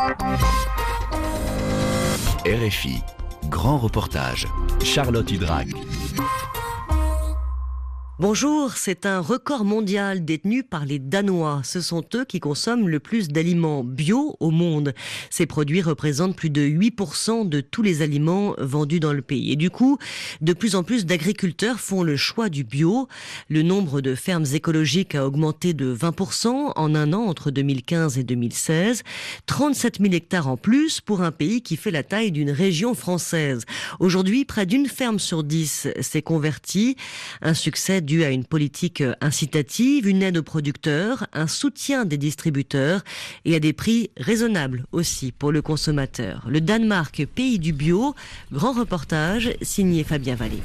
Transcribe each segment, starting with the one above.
RFI, grand reportage, Charlotte Hydrac. Bonjour, c'est un record mondial détenu par les Danois. Ce sont eux qui consomment le plus d'aliments bio au monde. Ces produits représentent plus de 8% de tous les aliments vendus dans le pays. Et du coup, de plus en plus d'agriculteurs font le choix du bio. Le nombre de fermes écologiques a augmenté de 20% en un an entre 2015 et 2016. 37 000 hectares en plus pour un pays qui fait la taille d'une région française. Aujourd'hui, près d'une ferme sur 10 s'est convertie. Un succès dû à une politique incitative, une aide aux producteurs, un soutien des distributeurs et à des prix raisonnables aussi pour le consommateur. Le Danemark, pays du bio, grand reportage signé Fabien Vallée.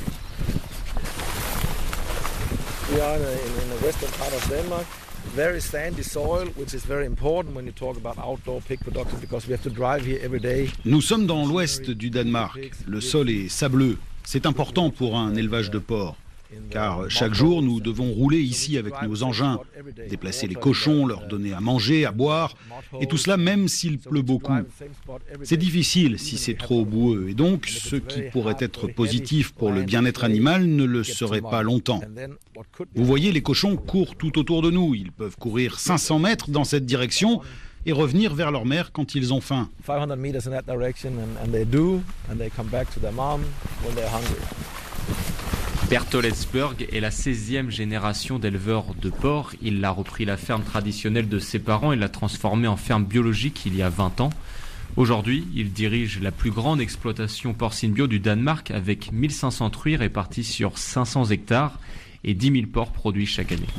We are in the western part of Denmark. Very sandy soil, which is very important when you talk about outdoor pig production because we have to drive here every day. Nous sommes dans l'ouest du Danemark. Le sol est sableux. C'est important pour un élevage de porcs. Car chaque jour, nous devons rouler ici avec nos engins, déplacer les cochons, leur donner à manger, à boire, et tout cela même s'il pleut beaucoup. C'est difficile si c'est trop boueux, et donc ce qui pourrait être positif pour le bien-être animal ne le serait pas longtemps. Vous voyez, les cochons courent tout autour de nous, ils peuvent courir 500 mètres dans cette direction et revenir vers leur mère quand ils ont faim. 500 meters in that direction and they do, and they come back to their mom when they're hungry. Berthold Esberg est la 16e génération d'éleveurs de porcs. Il a repris la ferme traditionnelle de ses parents et l'a transformée en ferme biologique il y a 20 ans. Aujourd'hui, il dirige la plus grande exploitation porcine bio du Danemark avec 1500 truies réparties sur 500 hectares et 10 000 porcs produits chaque année.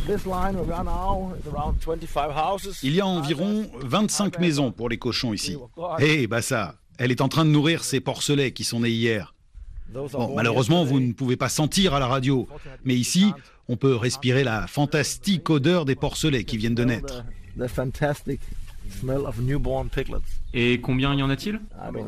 Il y a environ 25 maisons pour les cochons ici. Hé, Bassa, elle est en train de nourrir ces porcelets qui sont nés hier. Bon, malheureusement, vous ne pouvez pas sentir à la radio, mais ici, on peut respirer la fantastique odeur des porcelets qui viennent de naître. Et combien y en a-t-il ?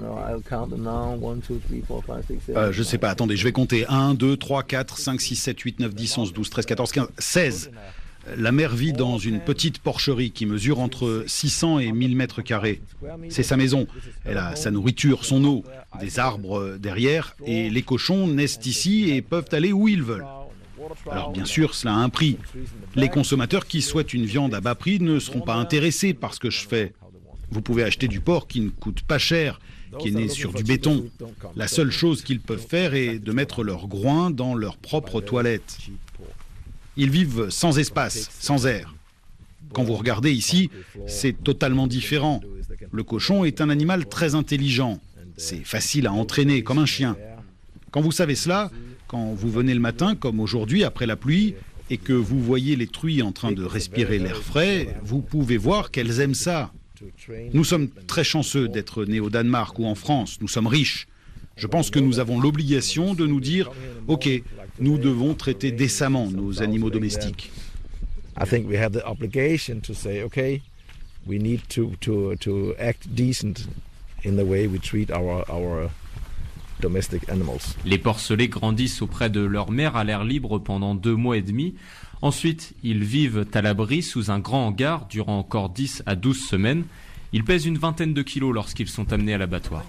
Je sais pas, attendez, je vais compter. 1, 2, 3, 4, 5, 6, 7, 8, 9, 10, 11, 12, 13, 14, 15, 16. La mère vit dans une petite porcherie qui mesure entre 600 et 1000 mètres carrés. C'est sa maison. Elle a sa nourriture, son eau, des arbres derrière, et les cochons naissent ici et peuvent aller où ils veulent. Alors bien sûr, cela a un prix. Les consommateurs qui souhaitent une viande à bas prix ne seront pas intéressés par ce que je fais. Vous pouvez acheter du porc qui ne coûte pas cher, qui est né sur du béton. La seule chose qu'ils peuvent faire est de mettre leur groin dans leur propre toilette. Ils vivent sans espace, sans air. Quand vous regardez ici, c'est totalement différent. Le cochon est un animal très intelligent. C'est facile à entraîner, comme un chien. Quand vous savez cela, quand vous venez le matin, comme aujourd'hui, après la pluie, et que vous voyez les truies en train de respirer l'air frais, vous pouvez voir qu'elles aiment ça. Nous sommes très chanceux d'être nés au Danemark ou en France. Nous sommes riches. Je pense que nous avons l'obligation de nous dire « Ok, nous devons traiter décemment nos animaux domestiques. » I think we have the obligation to say, okay, we need to act decent in the way we treat our domestic animals. Les porcelets grandissent auprès de leur mère à l'air libre pendant 2 mois et demi. Ensuite, ils vivent à l'abri sous un grand hangar durant encore 10 à 12 semaines. Ils pèsent une vingtaine de kilos lorsqu'ils sont amenés à l'abattoir.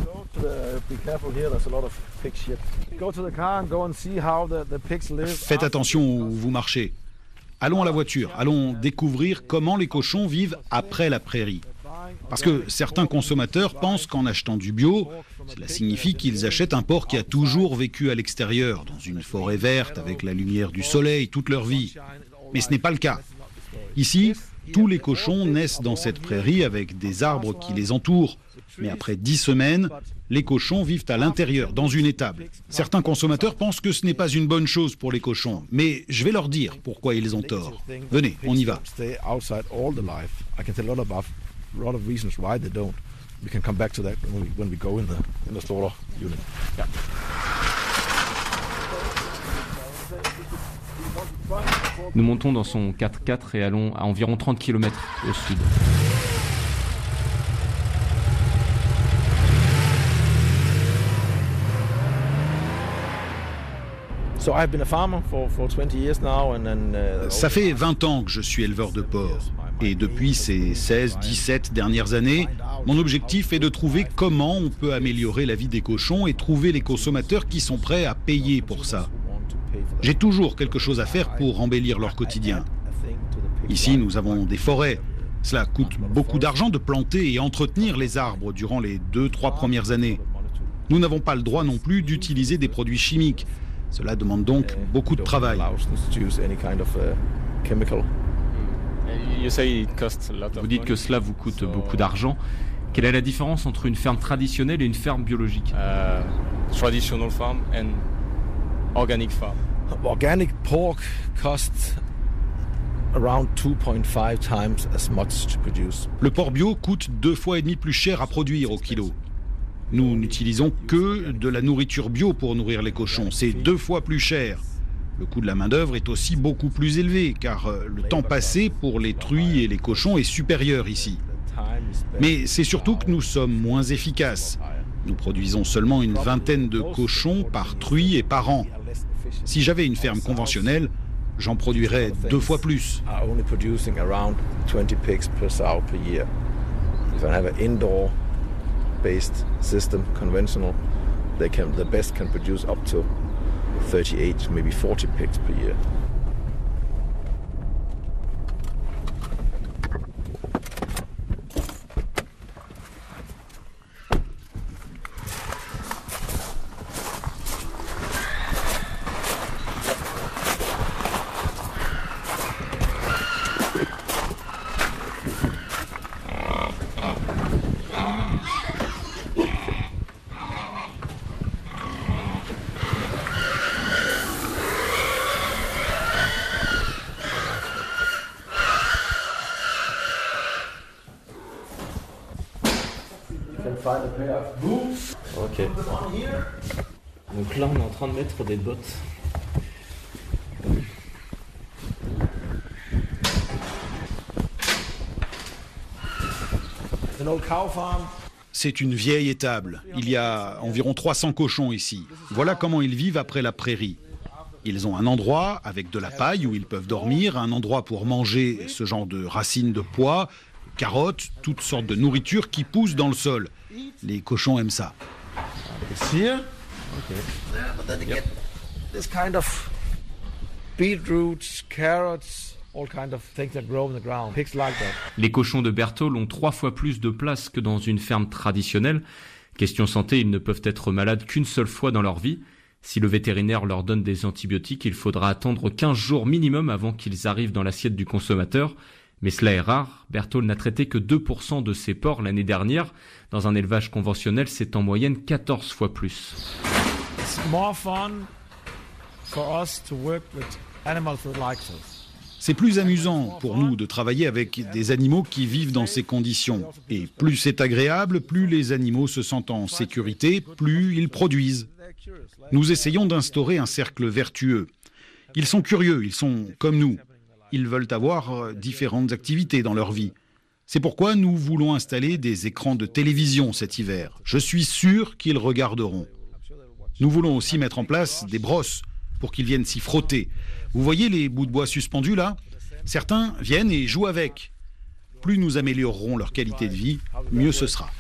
Faites attention où vous marchez. Allons à la voiture, allons découvrir comment les cochons vivent après la prairie. Parce que certains consommateurs pensent qu'en achetant du bio, cela signifie qu'ils achètent un porc qui a toujours vécu à l'extérieur, dans une forêt verte, avec la lumière du soleil toute leur vie. Mais ce n'est pas le cas. Ici, tous les cochons naissent dans cette prairie avec des arbres qui les entourent. Mais après 10 semaines, les cochons vivent à l'intérieur, dans une étable. Certains consommateurs pensent que ce n'est pas une bonne chose pour les cochons, mais je vais leur dire pourquoi ils ont tort. Venez, on y va. Nous montons dans son 4x4 et allons à environ 30 km au sud. Ça fait 20 ans que je suis éleveur de porcs. Et depuis ces 16-17 dernières années, Mon objectif est de trouver comment on peut améliorer la vie des cochons et trouver les consommateurs qui sont prêts à payer pour ça. J'ai toujours quelque chose à faire pour embellir leur quotidien. Ici, nous avons des forêts. Cela coûte beaucoup d'argent de planter et entretenir les arbres durant les 2-3 premières années. Nous n'avons pas le droit non plus d'utiliser des produits chimiques. Cela demande donc beaucoup de travail. Vous dites que cela vous coûte beaucoup d'argent. Quelle est la différence entre une ferme traditionnelle et une ferme biologique? Traditional farm and organic farm. Organic pork costs around 2.5 times as much to produce. Le porc bio coûte 2,5 fois plus cher à produire au kilo. Nous n'utilisons que de la nourriture bio pour nourrir les cochons. C'est 2 fois plus cher. Le coût de la main-d'œuvre est aussi beaucoup plus élevé car le temps passé pour les truies et les cochons est supérieur ici. Mais c'est surtout que nous sommes moins efficaces. Nous produisons seulement une vingtaine de cochons par truie et par an. Si j'avais une ferme conventionnelle, j'en produirais 2 fois plus. Based system, conventional, the best can produce up to 38, maybe 40 pigs per year. Ok. Donc là, on est en train de mettre des bottes. C'est une vieille étable. Il y a environ 300 cochons ici. Voilà comment ils vivent après la prairie. Ils ont un endroit avec de la paille où ils peuvent dormir, un endroit pour manger ce genre de racines de pois, carottes, toutes sortes de nourriture qui poussent dans le sol. Les cochons aiment ça. Les cochons de Berthold ont 3 fois plus de place que dans une ferme traditionnelle. Question santé, ils ne peuvent être malades qu'une seule fois dans leur vie. Si le vétérinaire leur donne des antibiotiques, il faudra attendre 15 jours minimum avant qu'ils arrivent dans l'assiette du consommateur. Mais cela est rare. Berthold n'a traité que 2% de ses porcs l'année dernière. Dans un élevage conventionnel, c'est en moyenne 14 fois plus. C'est plus amusant pour nous de travailler avec des animaux qui vivent dans ces conditions. Et plus c'est agréable, plus les animaux se sentent en sécurité, plus ils produisent. Nous essayons d'instaurer un cercle vertueux. Ils sont curieux, ils sont comme nous. Ils veulent avoir différentes activités dans leur vie. C'est pourquoi nous voulons installer des écrans de télévision cet hiver. Je suis sûr qu'ils regarderont. Nous voulons aussi mettre en place des brosses pour qu'ils viennent s'y frotter. Vous voyez les bouts de bois suspendus là? Certains viennent et jouent avec. Plus nous améliorerons leur qualité de vie, mieux ce sera.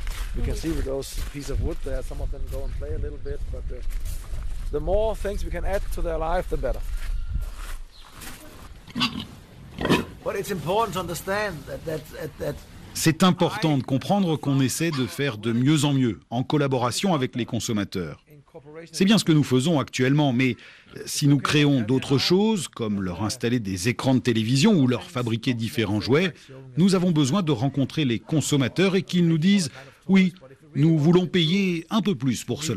C'est important de comprendre qu'on essaie de faire de mieux en mieux, en collaboration avec les consommateurs. C'est bien ce que nous faisons actuellement, mais si nous créons d'autres choses, comme leur installer des écrans de télévision ou leur fabriquer différents jouets, nous avons besoin de rencontrer les consommateurs et qu'ils nous disent « Oui, nous voulons payer un peu plus pour cela ».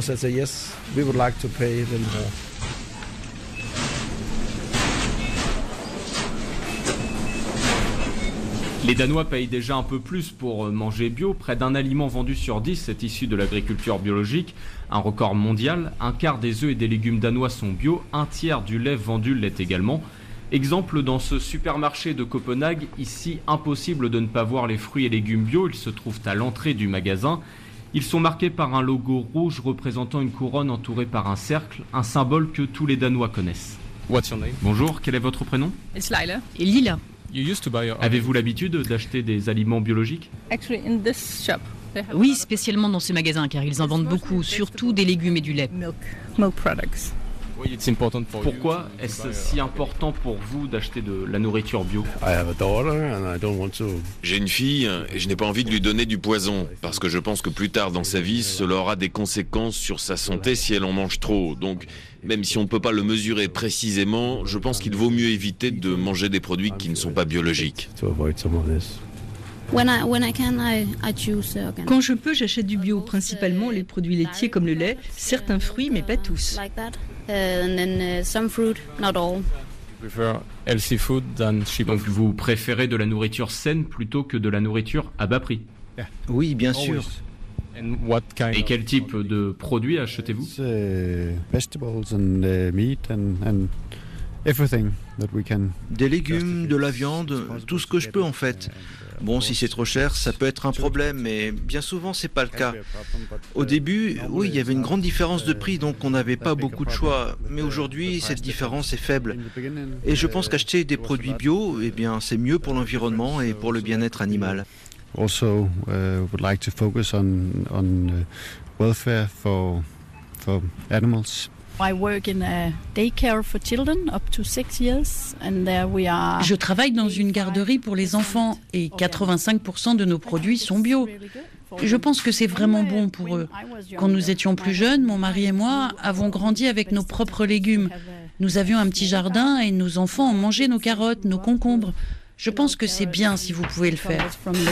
Les Danois payent déjà un peu plus pour manger bio. Près d'un aliment vendu sur 10 est issu de l'agriculture biologique, un record mondial. Un quart des œufs et des légumes danois sont bio, un tiers du lait vendu l'est également. Exemple dans ce supermarché de Copenhague, ici impossible de ne pas voir les fruits et légumes bio, ils se trouvent à l'entrée du magasin. Ils sont marqués par un logo rouge représentant une couronne entourée par un cercle, un symbole que tous les Danois connaissent. What's your name? Bonjour, quel est votre prénom? It's Lila. Et Lila. Avez-vous l'habitude d'acheter des aliments biologiques ? Oui, spécialement dans ces magasins, car ils en vendent beaucoup, surtout des légumes et du lait. Pourquoi est-ce si important pour vous d'acheter de la nourriture bio ? J'ai une fille et je n'ai pas envie de lui donner du poison, parce que je pense que plus tard dans sa vie, cela aura des conséquences sur sa santé si elle en mange trop. Donc, même si on ne peut pas le mesurer précisément, je pense qu'il vaut mieux éviter de manger des produits qui ne sont pas biologiques. Quand je peux, j'achète du bio, principalement les produits laitiers comme le lait, certains fruits, mais pas tous. Donc vous préférez de la nourriture saine plutôt que de la nourriture à bas prix ? Oui, bien sûr. Et quel type de produits achetez-vous ? Des légumes, de la viande, tout ce que je peux en fait. Bon, si c'est trop cher, ça peut être un problème, mais bien souvent, c'est pas le cas. Au début, oui, il y avait une grande différence de prix, donc on n'avait pas beaucoup de choix. Mais aujourd'hui, cette différence est faible. Et je pense qu'acheter des produits bio, eh bien, c'est mieux pour l'environnement et pour le bien-être animal. Also, would like to focus on welfare for animals. Je travaille dans une garderie pour les enfants et 85% de nos produits sont bio. Je pense que c'est vraiment bon pour eux. Quand nous étions plus jeunes, mon mari et moi avons grandi avec nos propres légumes. Nous avions un petit jardin et nos enfants ont mangé nos carottes, nos concombres. Je pense que c'est bien si vous pouvez le faire.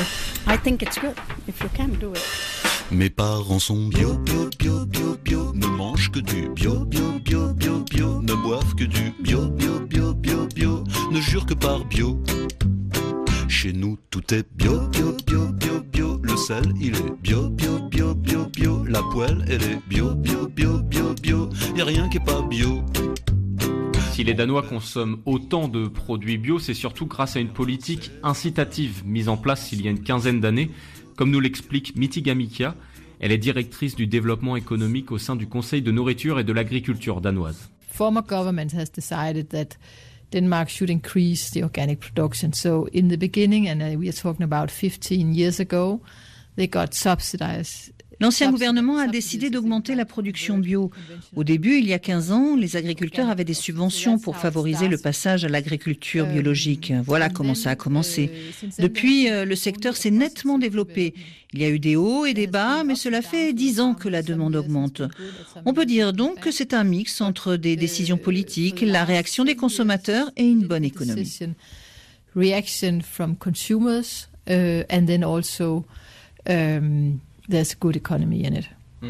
Mes parents sont bio, bio, bio, bio, bio, ne mangent que du bio, bio, bio, bio, bio, ne boivent que du bio, bio, bio, bio, bio, ne jurent que par bio. Chez nous tout est bio, bio, bio, bio, bio, le sel il est bio, bio, bio, bio, bio, la poêle elle est bio, bio, bio, bio, bio, y a rien qui est pas bio. Si les Danois consomment autant de produits bio, c'est surtout grâce à une politique incitative mise en place il y a une quinzaine d'années, comme nous l'explique Miti Gamikia. Elle est directrice du développement économique au sein du Conseil de nourriture et de l'agriculture danoise. Former government has decided that Denmark should increase the organic production. So in the beginning, and we are talking about 15 years ago, they got subsidized. L'ancien gouvernement a décidé d'augmenter la production bio. Au début, il y a 15 ans, les agriculteurs avaient des subventions pour favoriser le passage à l'agriculture biologique. Voilà comment ça a commencé. Depuis, le secteur s'est nettement développé. Il y a eu des hauts et des bas, mais cela fait 10 ans que la demande augmente. On peut dire donc que c'est un mix entre des décisions politiques, la réaction des consommateurs et une bonne économie. Reaction from consumers and then also there's a good economy in it.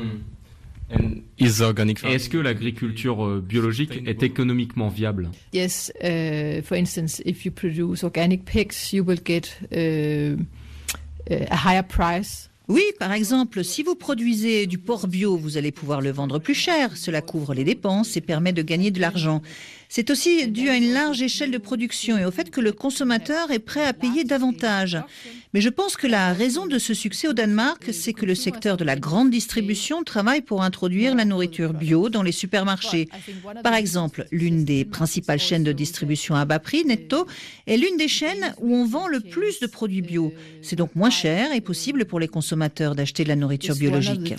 Est-ce que l'agriculture biologique est économiquement viable? Yes, for instance, if you produce organic pigs, you will get a higher price. Oui, par exemple, si vous produisez du porc bio, vous allez pouvoir le vendre plus cher. Cela couvre les dépenses et permet de gagner de l'argent. C'est aussi dû à une large échelle de production et au fait que le consommateur est prêt à payer davantage. Mais je pense que la raison de ce succès au Danemark, c'est que le secteur de la grande distribution travaille pour introduire la nourriture bio dans les supermarchés. Par exemple, l'une des principales chaînes de distribution à bas prix, Netto, est l'une des chaînes où on vend le plus de produits bio. C'est donc moins cher et possible pour les consommateurs d'acheter de la nourriture biologique.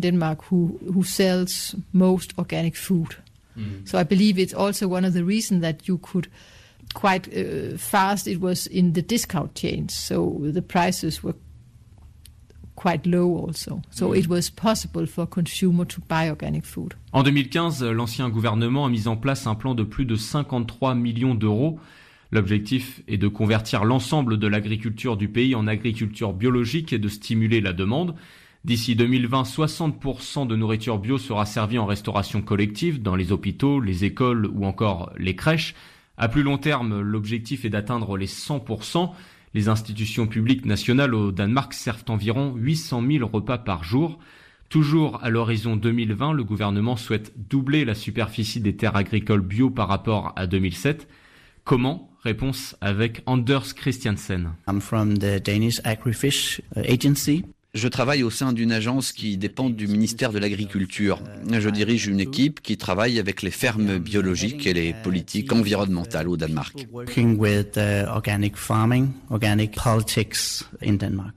So I believe it's also one of the reasons that you could quite fast, it was in the discount chains. So the prices were quite low also. So it was possible for consumer to buy organic food. En 2015, l'ancien gouvernement a mis en place un plan de plus de 53 millions d'euros. L'objectif est de convertir l'ensemble de l'agriculture du pays en agriculture biologique et de stimuler la demande. D'ici 2020, 60% de nourriture bio sera servie en restauration collective dans les hôpitaux, les écoles ou encore les crèches. À plus long terme, l'objectif est d'atteindre les 100%. Les institutions publiques nationales au Danemark servent environ 800 000 repas par jour. Toujours à l'horizon 2020, le gouvernement souhaite doubler la superficie des terres agricoles bio par rapport à 2007. Comment? Réponse avec Anders Christiansen. I'm from the Danish Agrifish Agency. Je travaille au sein d'une agence qui dépend du ministère de l'Agriculture. Je dirige une équipe qui travaille avec les fermes biologiques et les politiques environnementales au Danemark. Working with organic farming, organic politics in Denmark.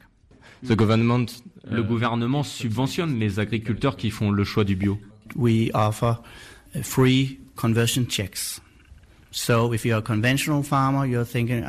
Le gouvernement subventionne les agriculteurs qui font le choix du bio. We offer free conversion checks. So if you're a conventional farmer, you're thinking,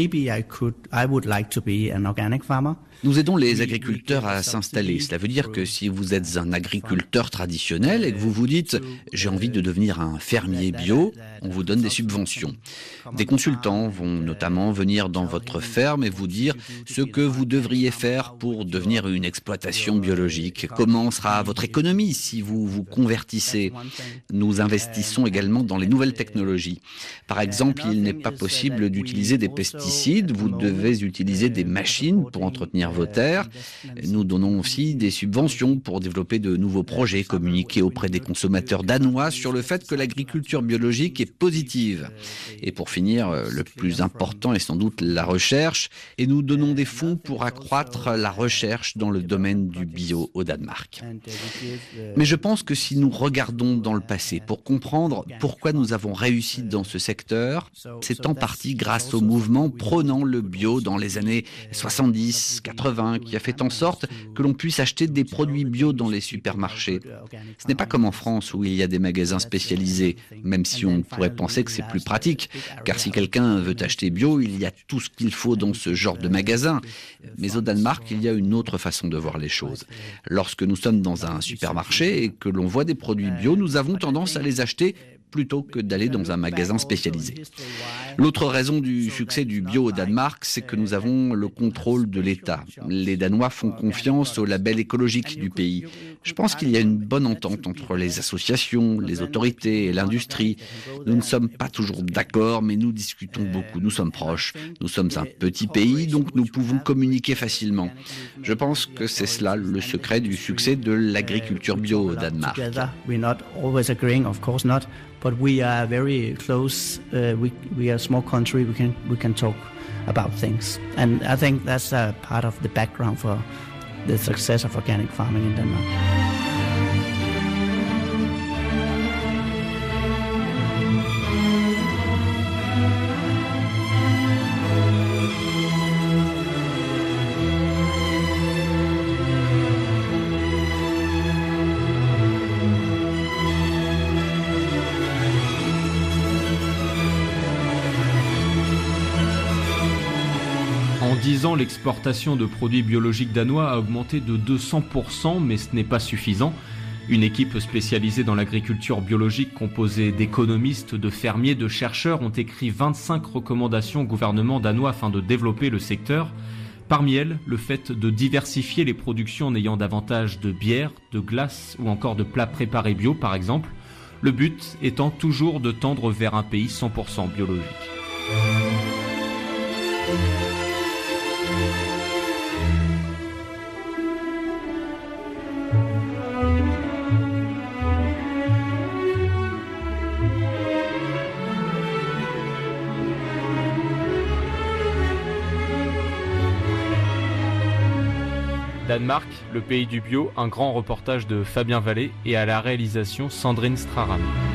I would like to be an organic farmer. Nous aidons les agriculteurs à s'installer. Cela veut dire que si vous êtes un agriculteur traditionnel et que vous vous dites « j'ai envie de devenir un fermier bio », on vous donne des subventions. Des consultants vont notamment venir dans votre ferme et vous dire ce que vous devriez faire pour devenir une exploitation biologique. Comment sera votre économie si vous vous convertissez? Nous investissons également dans les nouvelles technologies. Par exemple, il n'est pas possible d'utiliser des pesticides, vous devez utiliser des machines pour entretenir vos terres. Nous donnons aussi des subventions pour développer de nouveaux projets, communiquer auprès des consommateurs danois sur le fait que l'agriculture biologique est positive. Et pour finir, le plus important est sans doute la recherche, et nous donnons des fonds pour accroître la recherche dans le domaine du bio au Danemark. Mais je pense que si nous regardons dans le passé pour comprendre pourquoi nous avons réussi dans ce secteur, c'est en partie grâce au mouvement prônant le bio dans les années 70, 80, qui a fait en sorte que l'on puisse acheter des produits bio dans les supermarchés. Ce n'est pas comme en France où il y a des magasins spécialisés, même si on pourrait penser que c'est plus pratique, car si quelqu'un veut acheter bio, il y a tout ce qu'il faut dans ce genre de magasin. Mais au Danemark, il y a une autre façon de voir les choses. Lorsque nous sommes dans un supermarché et que l'on voit des produits bio, nous avons tendance à les acheter plutôt que d'aller dans un magasin spécialisé. L'autre raison du succès du bio au Danemark, c'est que nous avons le contrôle de l'État. Les Danois font confiance au label écologique du pays. Je pense qu'il y a une bonne entente entre les associations, les autorités et l'industrie. Nous ne sommes pas toujours d'accord, mais nous discutons beaucoup. Nous sommes proches. Nous sommes un petit pays, donc nous pouvons communiquer facilement. Je pense que c'est cela le secret du succès de l'agriculture bio au Danemark. But we are very close. We are a small country. We can talk about things, and I think that's a part of the background for the success of organic farming in Denmark. En 10 ans, l'exportation de produits biologiques danois a augmenté de 200%, mais ce n'est pas suffisant. Une équipe spécialisée dans l'agriculture biologique composée d'économistes, de fermiers, de chercheurs ont écrit 25 recommandations au gouvernement danois afin de développer le secteur. Parmi elles, le fait de diversifier les productions en ayant davantage de bière, de glace ou encore de plats préparés bio par exemple. Le but étant toujours de tendre vers un pays 100% biologique. Danemark, le pays du bio, un grand reportage de Fabien Vallée et à la réalisation Sandrine Straram.